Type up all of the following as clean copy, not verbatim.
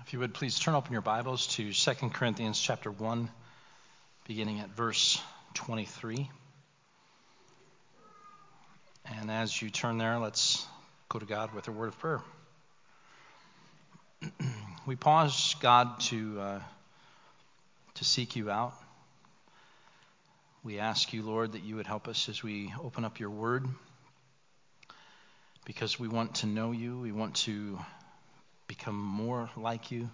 If you would please turn open your Bibles to 2 Corinthians chapter 1, beginning at verse 23. And as you turn there, let's go to God with a word of prayer. We pause, God, to seek you out. We ask you, Lord, that you would help us as we open up your word, because we want to know you. We want to become more like you.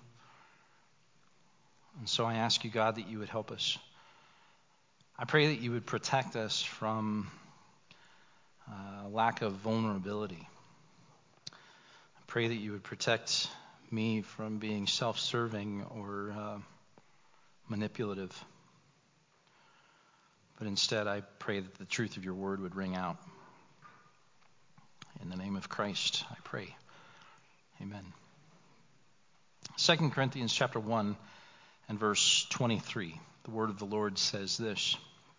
And so I ask you, God, that you would help us. I pray that you would protect us from lack of vulnerability. I pray that you would protect me from being self-serving or manipulative. But instead, I pray that the truth of your word would ring out. In the name of Christ, I pray. Amen. 2 Corinthians chapter 1 and verse 23. The word of the Lord says this: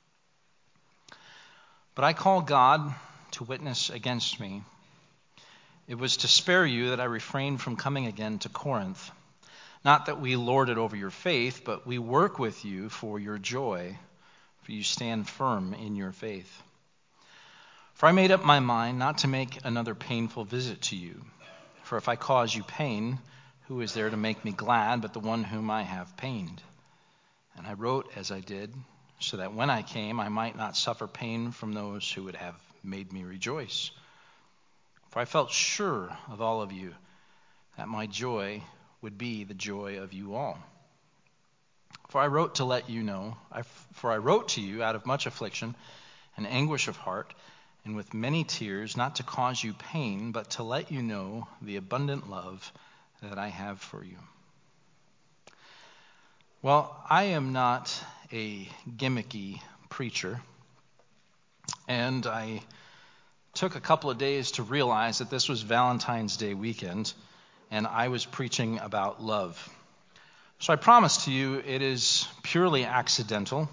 "But I call God to witness against me. It was to spare you that I refrained from coming again to Corinth. Not that we lord it over your faith, but we work with you for your joy, for you stand firm in your faith. For I made up my mind not to make another painful visit to you. For if I cause you pain, who is there to make me glad but the one whom I have pained? And I wrote as I did, so that when I came I might not suffer pain from those who would have made me rejoice. For I felt sure of all of you, that my joy would be the joy of you all. For I wrote to let you know, for I wrote to you out of much affliction and anguish of heart, and with many tears, not to cause you pain, but to let you know the abundant love that I have for you." Well, I am not a gimmicky preacher, and I took a couple of days to realize that this was Valentine's Day weekend, and I was preaching about love. So I promise to you it is purely accidental,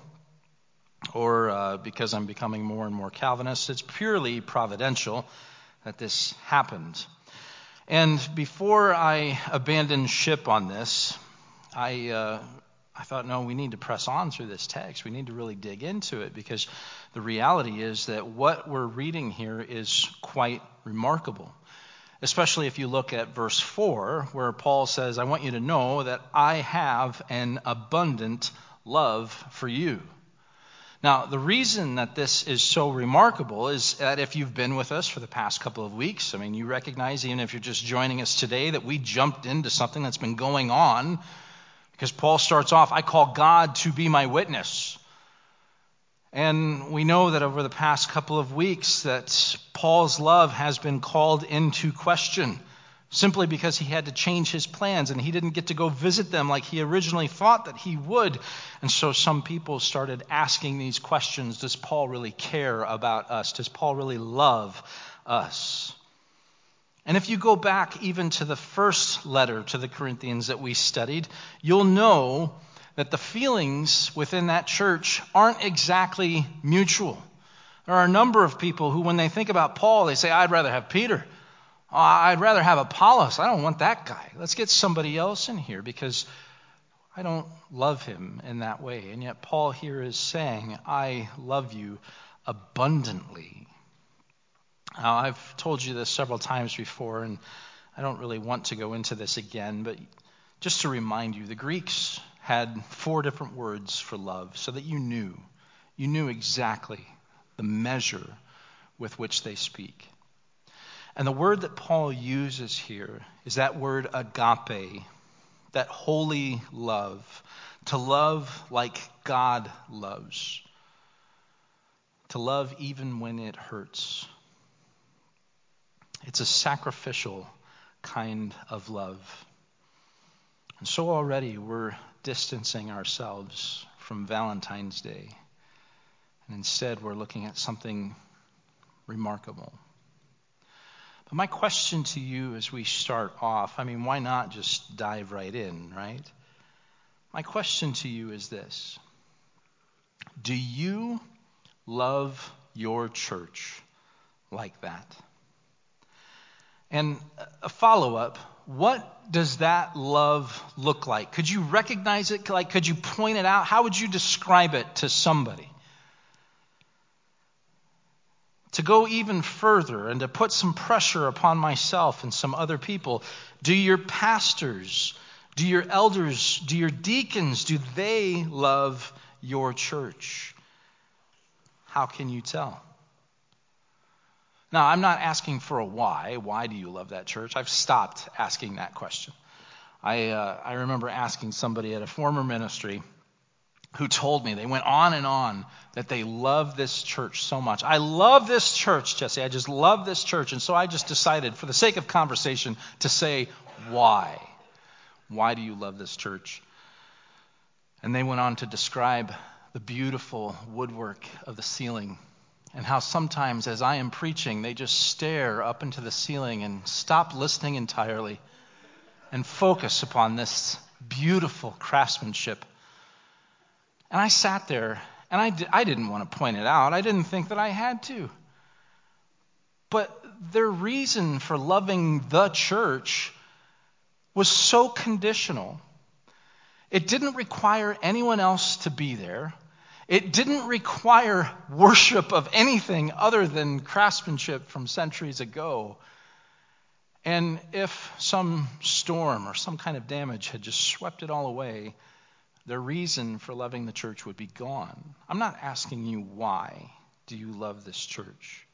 or because I'm becoming more and more Calvinist, it's purely providential that this happened. And before I abandoned ship on this, I thought, no, we need to press on through this text. We need to really dig into it, because the reality is that what we're reading here is quite remarkable. Especially if you look at verse 4, where Paul says, "I want you to know that I have an abundant love for you." Now, the reason that this is so remarkable is that if you've been with us for the past couple of weeks, you recognize, even if you're just joining us today, that we jumped into something that's been going on, because Paul starts off, "I call God to be my witness." And we know that over the past couple of weeks that Paul's love has been called into question, simply because he had to change his plans and he didn't get to go visit them like he originally thought that he would. And so some people started asking these questions. Does Paul really care about us? Does Paul really love us? And if you go back even to the first letter to the Corinthians that we studied, you'll know that the feelings within that church aren't exactly mutual. There are a number of people who, when they think about Paul, they say, "I'd rather have Peter. I'd rather have Apollos. I don't want that guy. Let's get somebody else in here because I don't love him in that way." And yet Paul here is saying, "I love you abundantly." Now, I've told you this several times before, and I don't really want to go into this again, but just to remind you, the Greeks had 4 different words for love, so that you knew exactly the measure with which they speak. And the word that Paul uses here is that word agape, that holy love, to love like God loves, to love even when it hurts. It's a sacrificial kind of love. And so already we're distancing ourselves from Valentine's Day, and instead we're looking at something remarkable. But my question to you as we start off, why not just dive right in, right? My question to you is this: do you love your church like that? And a follow-up, what does that love look like? Could you recognize it? Like, could you point it out? How would you describe it to somebody? To go even further and to put some pressure upon myself and some other people, do your pastors, do your elders, do your deacons, do they love your church? How can you tell? Now, I'm not asking for a why. Why do you love that church? I've stopped asking that question. I remember asking somebody at a former ministry who told me, they went on and on, that they love this church so much. I love this church, Jesse. I just love this church. And so I just decided, for the sake of conversation, to say, why? Why do you love this church? And they went on to describe the beautiful woodwork of the ceiling, and how sometimes as I am preaching, they just stare up into the ceiling and stop listening entirely and focus upon this beautiful craftsmanship. And I sat there, and I didn't want to point it out. I didn't think that I had to. But their reason for loving the church was so conditional. It didn't require anyone else to be there. It didn't require worship of anything other than craftsmanship from centuries ago. And if some storm or some kind of damage had just swept it all away, their reason for loving the church would be gone. I'm not asking you why do you love this church.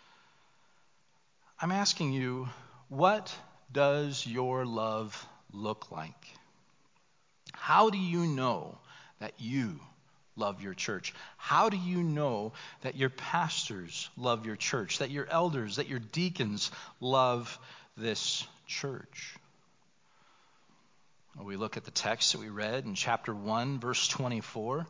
I'm asking you, what does your love look like? How do you know that you love your church? How do you know that your pastors love your church, that your elders, that your deacons love this church? We look at the text that we read in chapter 1, verse 24,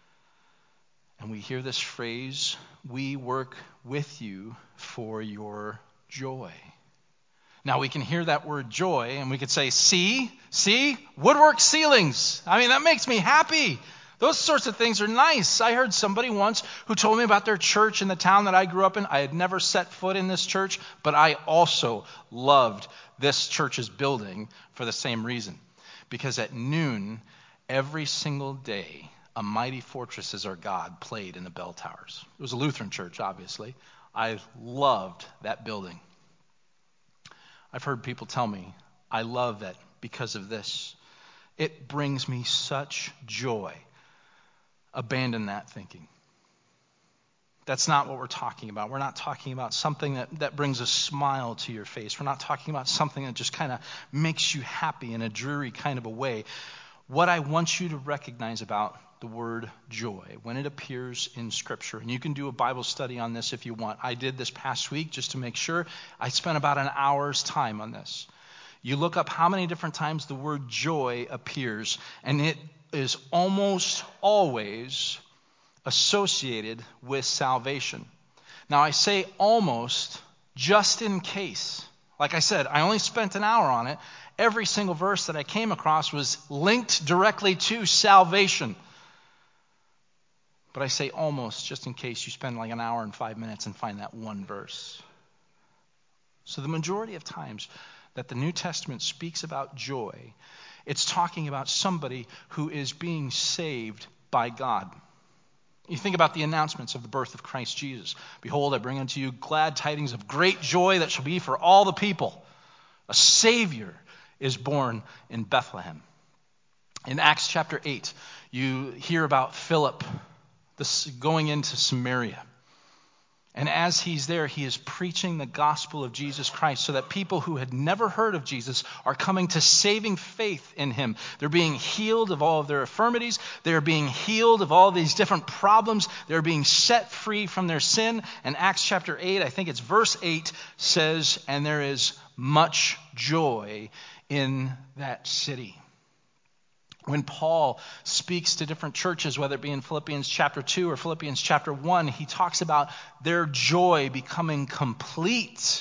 and we hear this phrase, "We work with you for your joy." Now we can hear that word joy, and we could say, see, woodwork ceilings. I mean, that makes me happy. Those sorts of things are nice. I heard somebody once who told me about their church in the town that I grew up in. I had never set foot in this church, but I also loved this church's building for the same reason. Because at noon, every single day, "A Mighty Fortress Is Our God" played in the bell towers. It was a Lutheran church, obviously. I loved that building. I've heard people tell me, I love that because of this. It brings me such joy. Abandon that thinking. That's not what we're talking about. We're not talking about something that brings a smile to your face. We're not talking about something that just kind of makes you happy in a dreary kind of a way. What I want you to recognize about the word joy when it appears in Scripture, and you can do a Bible study on this if you want. I did this past week just to make sure. I spent about an hour's time on this. You look up how many different times the word joy appears, and it is almost always associated with salvation. Now, I say almost just in case. Like I said, I only spent an hour on it. Every single verse that I came across was linked directly to salvation. But I say almost just in case you spend like an hour and 5 minutes and find that one verse. So the majority of times that the New Testament speaks about joy, it's talking about somebody who is being saved by God. You think about the announcements of the birth of Christ Jesus. "Behold, I bring unto you glad tidings of great joy that shall be for all the people. A Savior is born in Bethlehem." In Acts chapter 8, you hear about Philip going into Samaria. And as he's there, he is preaching the gospel of Jesus Christ so that people who had never heard of Jesus are coming to saving faith in him. They're being healed of all of their infirmities. They're being healed of all these different problems. They're being set free from their sin. And Acts chapter 8, I think it's verse 8, says, "And there is much joy in that city." When Paul speaks to different churches, whether it be in Philippians chapter 2 or Philippians chapter 1, he talks about their joy becoming complete.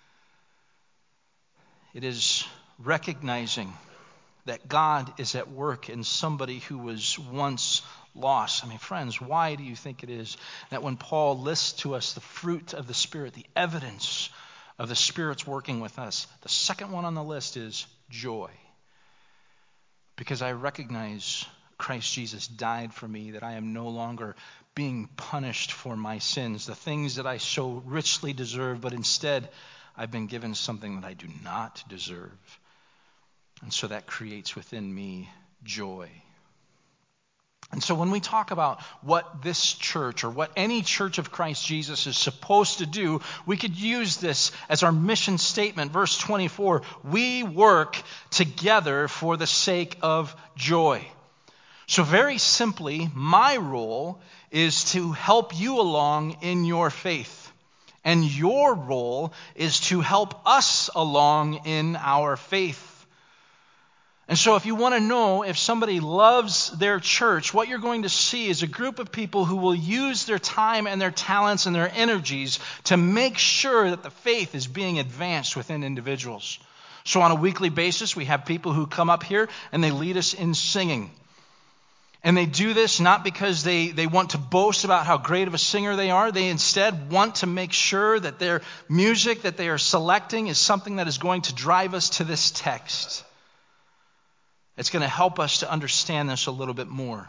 It is recognizing that God is at work in somebody who was once lost. I mean, friends, why do you think it is that when Paul lists to us the fruit of the Spirit, the evidence of the Spirit's working with us, the second one on the list is joy. Because I recognize Christ Jesus died for me, that I am no longer being punished for my sins, the things that I so richly deserve, but instead I've been given something that I do not deserve. And so that creates within me joy. And so when we talk about what this church or what any church of Christ Jesus is supposed to do, we could use this as our mission statement. Verse 24, we work together for the sake of joy. So very simply, my role is to help you along in your faith. And your role is to help us along in our faith. And so if you want to know if somebody loves their church, what you're going to see is a group of people who will use their time and their talents and their energies to make sure that the faith is being advanced within individuals. So on a weekly basis, we have people who come up here and they lead us in singing. And they do this not because they want to boast about how great of a singer they are. They instead want to make sure that their music that they are selecting is something that is going to drive us to this text. It's going to help us to understand this a little bit more.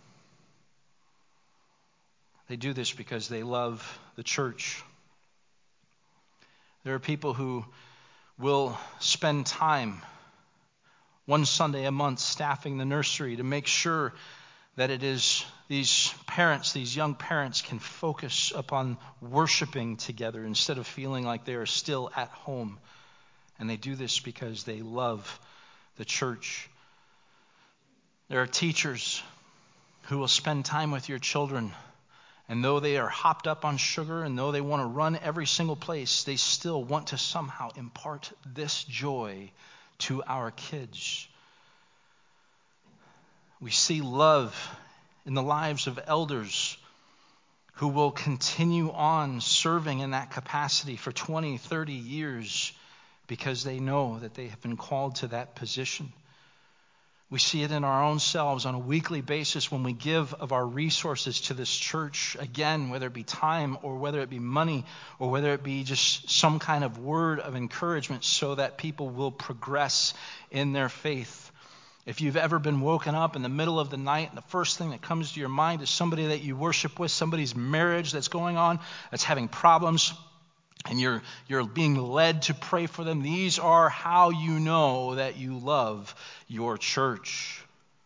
They do this because they love the church. There are people who will spend time one Sunday a month staffing the nursery to make sure that it is these parents, these young parents, can focus upon worshiping together instead of feeling like they are still at home. And they do this because they love the church. There are teachers who will spend time with your children, and though they are hopped up on sugar and though they want to run every single place, they still want to somehow impart this joy to our kids. We see love in the lives of elders who will continue on serving in that capacity for 20, 30 years because they know that they have been called to that position. We see it in our own selves on a weekly basis when we give of our resources to this church, again, whether it be time or whether it be money or whether it be just some kind of word of encouragement so that people will progress in their faith. If you've ever been woken up in the middle of the night and the first thing that comes to your mind is somebody that you worship with, somebody's marriage that's going on, that's having problems, and you're being led to pray for them, these are how you know that you love your church.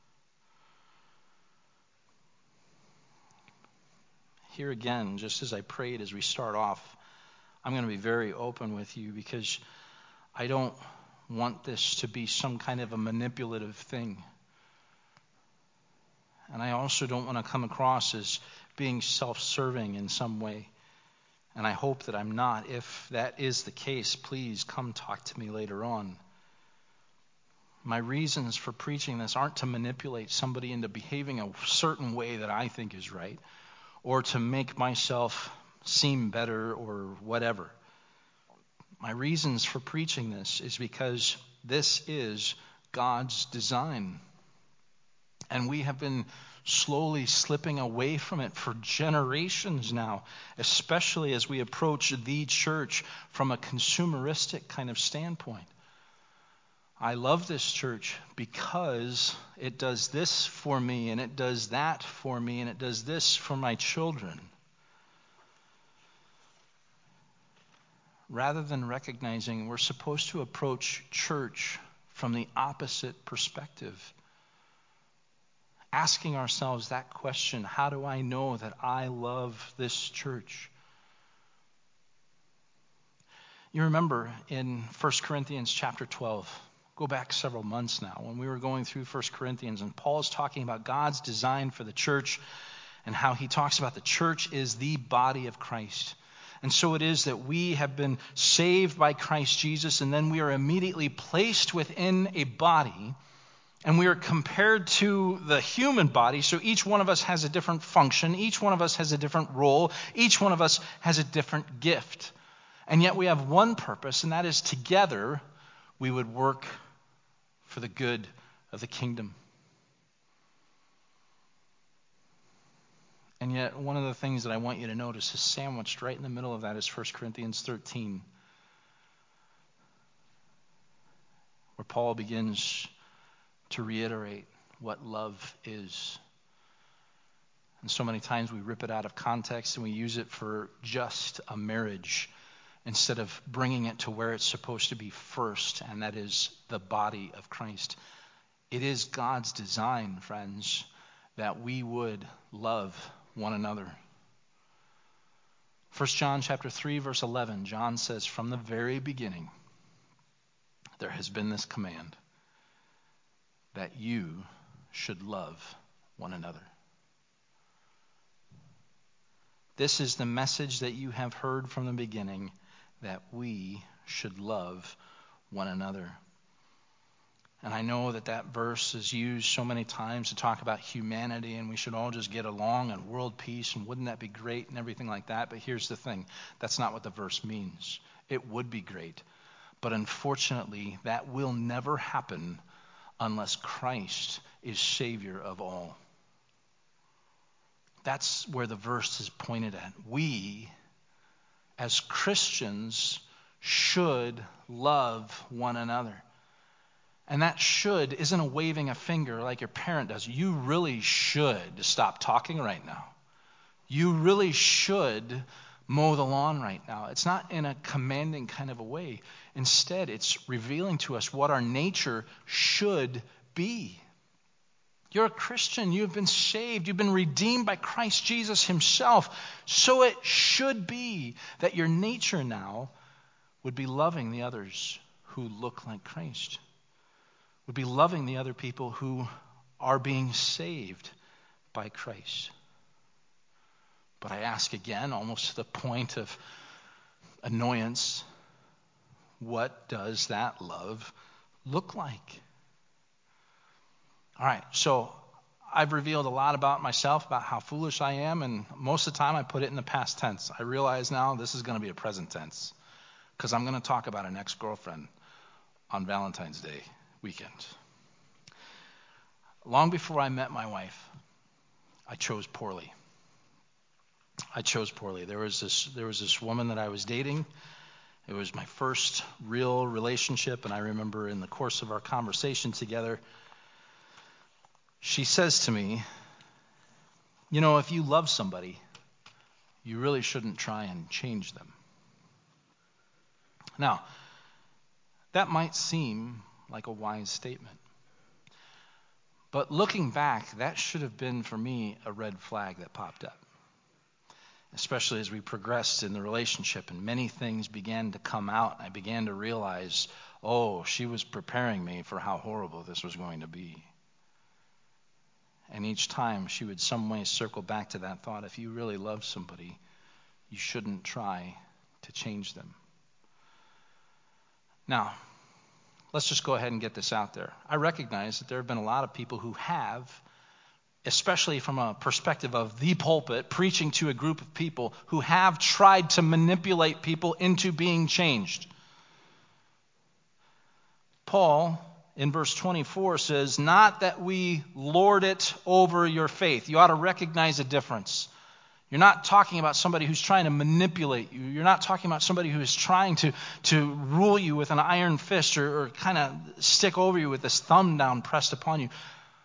Here again, just as I prayed as we start off, I'm going to be very open with you because I don't want this to be some kind of a manipulative thing. And I also don't want to come across as being self-serving in some way. And I hope that I'm not. If that is the case, please come talk to me later on. My reasons for preaching this aren't to manipulate somebody into behaving a certain way that I think is right, or to make myself seem better or whatever. My reasons for preaching this is because this is God's design. And we have been slowly slipping away from it for generations now, especially as we approach the church from a consumeristic kind of standpoint. I love this church because it does this for me, and it does that for me, and it does this for my children. Rather than recognizing we're supposed to approach church from the opposite perspective. Asking ourselves that question, how do I know that I love this church? You remember in 1 Corinthians chapter 12, go back several months now, when we were going through 1 Corinthians, and Paul is talking about God's design for the church and how he talks about the church is the body of Christ. And so it is that we have been saved by Christ Jesus, and then we are immediately placed within a body. And we are compared to the human body, so each one of us has a different function, each one of us has a different role, each one of us has a different gift. And yet we have one purpose, and that is together we would work for the good of the kingdom. And yet one of the things that I want you to notice is sandwiched right in the middle of that is 1 Corinthians 13. Where Paul begins to reiterate what love is. And so many times we rip it out of context and we use it for just a marriage instead of bringing it to where it's supposed to be first, and that is the body of Christ. It is God's design, friends, that we would love one another. 1 John chapter 3, verse 11, John says, from the very beginning, there has been this command that you should love one another. This is the message that you have heard from the beginning, that we should love one another. And I know that that verse is used so many times to talk about humanity and we should all just get along and world peace and wouldn't that be great and everything like that. But here's the thing. That's not what the verse means. It would be great. But unfortunately, that will never happen unless Christ is Savior of all. That's where the verse is pointed at. We, as Christians, should love one another. And that should isn't a waving a finger like your parent does. You really should stop talking right now. You really should mow the lawn right now. It's not in a commanding kind of a way. Instead, it's revealing to us what our nature should be. You're a Christian. You've been saved. You've been redeemed by Christ Jesus himself. So it should be that your nature now would be loving the others who look like Christ. Would be loving the other people who are being saved by Christ. But I ask again, almost to the point of annoyance, what does that love look like? All right, so I've revealed a lot about myself, about how foolish I am, and most of the time I put it in the past tense. I realize now this is going to be a present tense because I'm going to talk about an ex-girlfriend on Valentine's Day weekend. Long before I met my wife, I chose poorly. There was this woman that I was dating. It was my first real relationship, and I remember in the course of our conversation together, she says to me, you know, if you love somebody, you really shouldn't try and change them. Now, that might seem like a wise statement. But looking back, that should have been for me a red flag that popped up. Especially as we progressed in the relationship and many things began to come out. I began to realize, oh, she was preparing me for how horrible this was going to be. And each time she would some way circle back to that thought, if you really love somebody, you shouldn't try to change them. Now, let's just go ahead and get this out there. I recognize that there have been a lot of people who have, especially from a perspective of the pulpit, preaching to a group of people who have tried to manipulate people into being changed. Paul, in verse 24, says, not that we lord it over your faith. You ought to recognize a difference. You're not talking about somebody who's trying to manipulate you. You're not talking about somebody who is trying to rule you with an iron fist or kind of stick over you with this thumb down pressed upon you.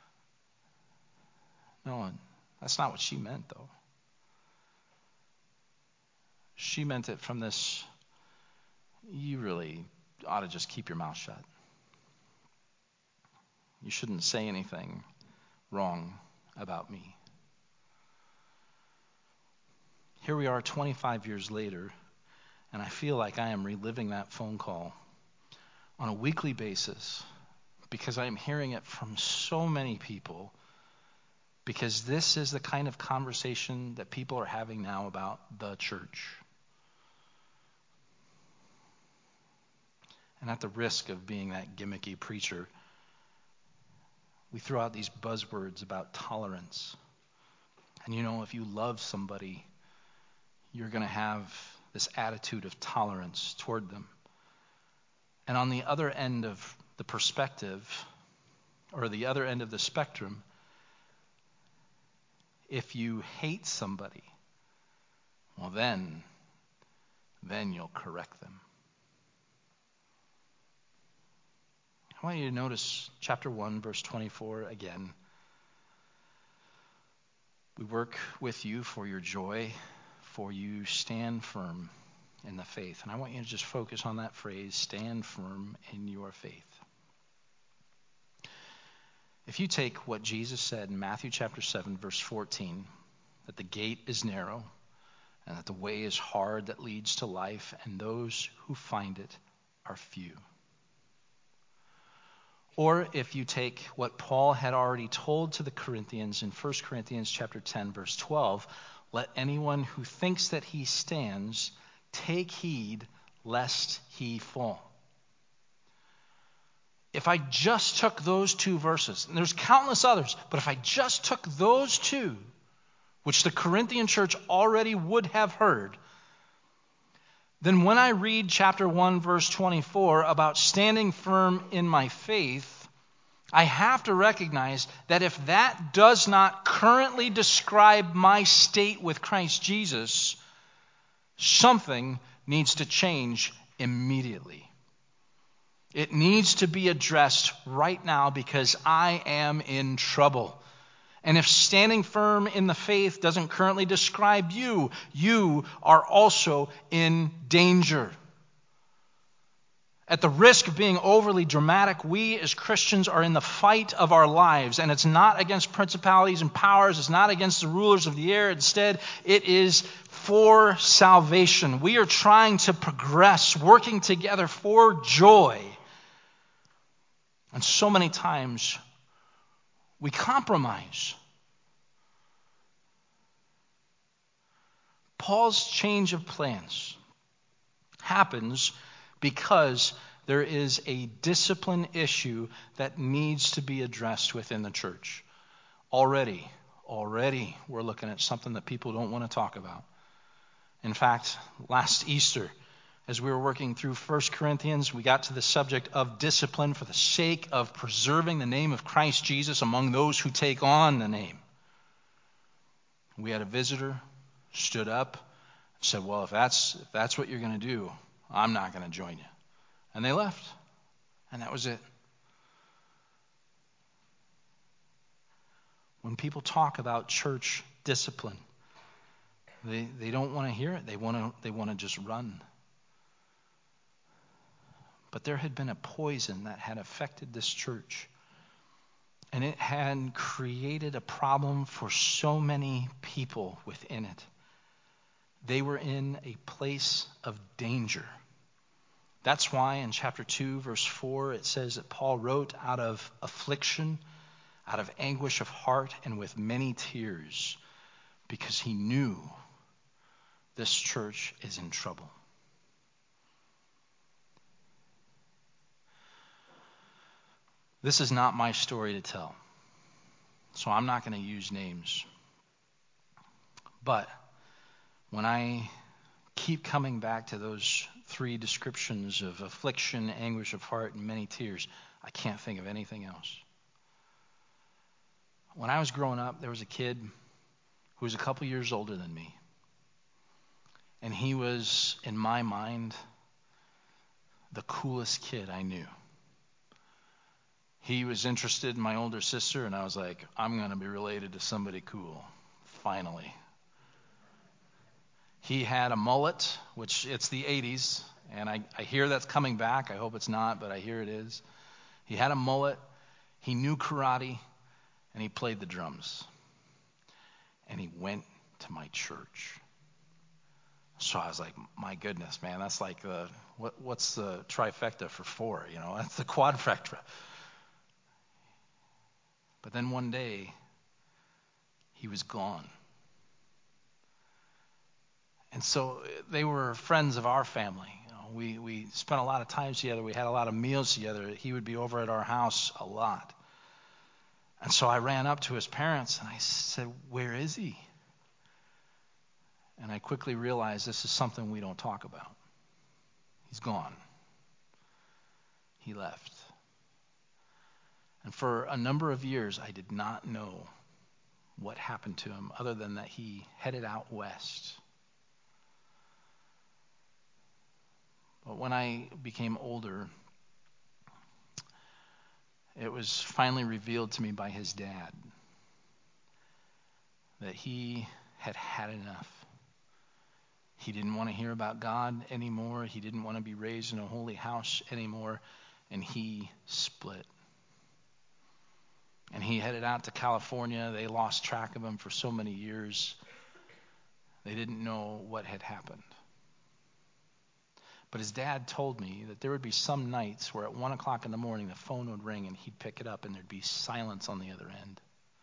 No, that's not what she meant, though. She meant it from this, you really ought to just keep your mouth shut. You shouldn't say anything wrong about me. Here we are 25 years later, and I feel like I am reliving that phone call on a weekly basis because I am hearing it from so many people, because this is the kind of conversation that people are having now about the church. And at the risk of being that gimmicky preacher, we throw out these buzzwords about tolerance. And you know, if you love somebody, you're going to have this attitude of tolerance toward them. And on the other end of the perspective, or the other end of the spectrum, if you hate somebody, well then you'll correct them. I want you to notice chapter 1, verse 24 again. We work with you for your joy, for you stand firm in the faith. And I want you to just focus on that phrase, stand firm in your faith. If you take what Jesus said in Matthew chapter 7, verse 14, that the gate is narrow and that the way is hard that leads to life, and those who find it are few. Or if you take what Paul had already told to the Corinthians in 1 Corinthians chapter 10, verse 12, let anyone who thinks that he stands take heed lest he fall. If I just took those two verses, and there's countless others, but if I just took those two, which the Corinthian church already would have heard, then when I read chapter 1, verse 24 about standing firm in my faith, I have to recognize that if that does not currently describe my state with Christ Jesus, something needs to change immediately. It needs to be addressed right now because I am in trouble. And if standing firm in the faith doesn't currently describe you, you are also in danger. At the risk of being overly dramatic, we as Christians are in the fight of our lives. And it's not against principalities and powers. It's not against the rulers of the air. Instead, it is for salvation. We are trying to progress, working together for joy. And so many times, we compromise. Paul's change of plans happens because there is a discipline issue that needs to be addressed within the church. Already, we're looking at something that people don't want to talk about. In fact, last Easter, as we were working through 1 Corinthians, we got to the subject of discipline for the sake of preserving the name of Christ Jesus among those who take on the name. We had a visitor stood up and said, well, if that's what you're going to do, I'm not going to join you. And they left. And that was it. When people talk about church discipline, they don't want to hear it. They want to just run. But there had been a poison that had affected this church. And it had created a problem for so many people within it. They were in a place of danger. That's why in chapter 2, verse 4, it says that Paul wrote out of affliction, out of anguish of heart, and with many tears, because he knew this church is in trouble. This is not my story to tell, so I'm not going to use names. But when I keep coming back to those three descriptions of affliction, anguish of heart, and many tears, I can't think of anything else. When I was growing up, there was a kid who was a couple years older than me. And he was, in my mind, the coolest kid I knew. He was interested in my older sister, and I was like, I'm going to be related to somebody cool, finally. He had a mullet, which it's the 80s, and I hear that's coming back. I hope it's not, but I hear it is. He had a mullet, he knew karate, and he played the drums. And he went to my church. So I was like, my goodness, man, that's like what's the trifecta for 4? That's the quadfecta. But then one day, he was gone. And so they were friends of our family. We spent a lot of time together. We had a lot of meals together. He would be over at our house a lot. And so I ran up to his parents and I said, where is he? And I quickly realized this is something we don't talk about. He's gone. He left. And for a number of years, I did not know what happened to him other than that he headed out west. But when I became older, it was finally revealed to me by his dad that he had had enough. He didn't want to hear about God anymore. He didn't want to be raised in a holy house anymore. And he split. And he headed out to California. They lost track of him for so many years. They didn't know what had happened. But his dad told me that there would be some nights where at 1 o'clock in the morning the phone would ring and he'd pick it up and there'd be silence on the other end.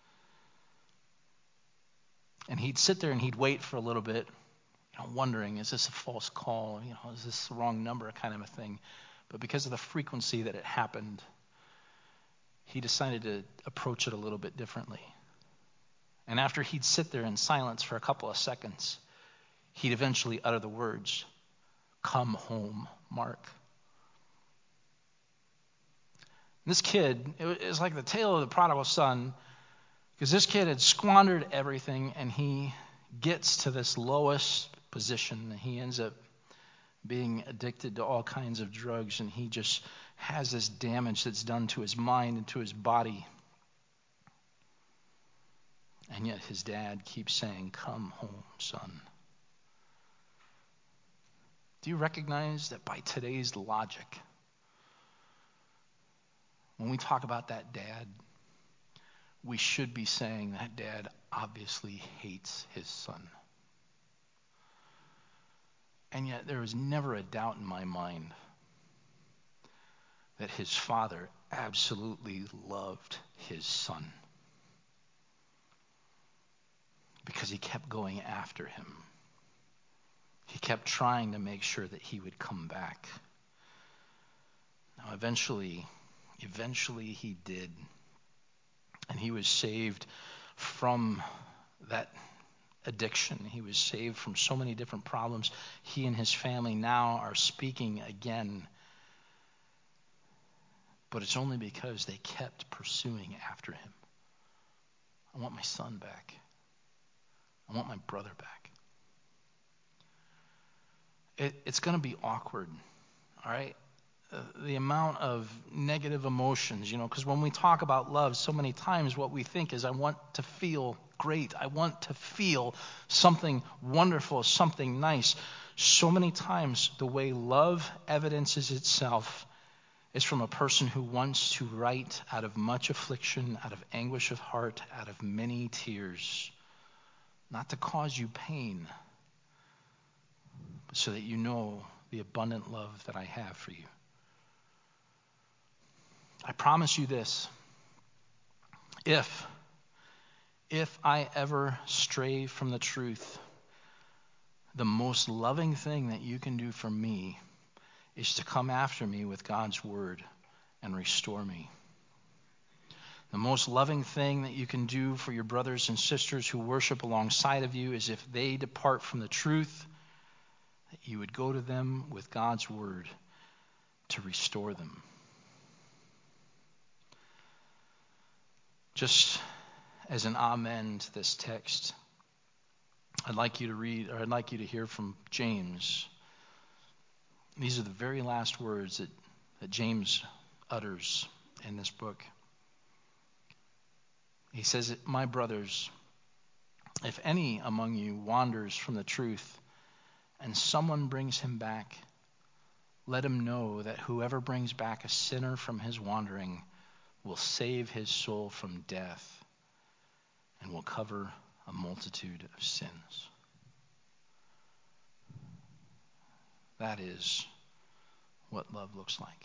And he'd sit there and he'd wait for a little bit, wondering, is this a false call? Is this the wrong number kind of a thing? But because of the frequency that it happened, he decided to approach it a little bit differently. And after he'd sit there in silence for a couple of seconds, he'd eventually utter the words, "Come home, Mark." And this kid, it was like the tale of the prodigal son, because this kid had squandered everything and he gets to this lowest position. He ends up being addicted to all kinds of drugs, and he just has this damage that's done to his mind and to his body. And yet his dad keeps saying, "Come home, son." Do you recognize that by today's logic, when we talk about that dad, we should be saying that dad obviously hates his son? And yet there was never a doubt in my mind that his father absolutely loved his son, because he kept going after him. He kept trying to make sure that he would come back. Now eventually he did. And he was saved from that addiction. He was saved from so many different problems. He and his family now are speaking again. But it's only because they kept pursuing after him. I want my son back. I want my brother back. It's going to be awkward, all right? The amount of negative emotions, because when we talk about love, so many times what we think is, I want to feel great. I want to feel something wonderful, something nice. So many times the way love evidences itself is from a person who wants to write out of much affliction, out of anguish of heart, out of many tears, not to cause you pain, but so that you know the abundant love that I have for you. I promise you this: if I ever stray from the truth, the most loving thing that you can do for me is to come after me with God's word and restore me. The most loving thing that you can do for your brothers and sisters who worship alongside of you is, if they depart from the truth, that you would go to them with God's word to restore them. Just as an amen to this text, I'd like you to hear from James. These are the very last words that James utters in this book. He says, "My brothers, if any among you wanders from the truth and someone brings him back, let him know that whoever brings back a sinner from his wandering will save his soul from death and will cover a multitude of sins." That is what love looks like.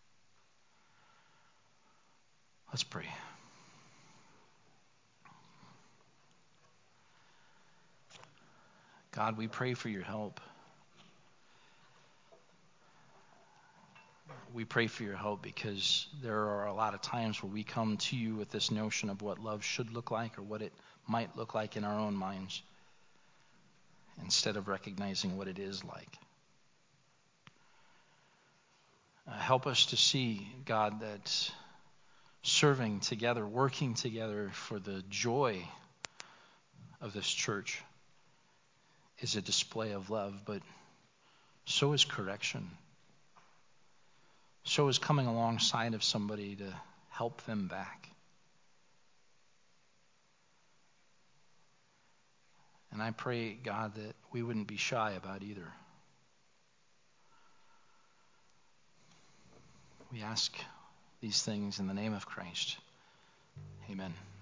Let's pray. God, we pray for your help. We pray for your help because there are a lot of times where we come to you with this notion of what love should look like or what it might look like in our own minds, instead of recognizing what it is like. Help us to see, God, that serving together, working together for the joy of this church is a display of love, but so is correction. So is coming alongside of somebody to help them back. And I pray, God, that we wouldn't be shy about either. We ask these things in the name of Christ. Amen.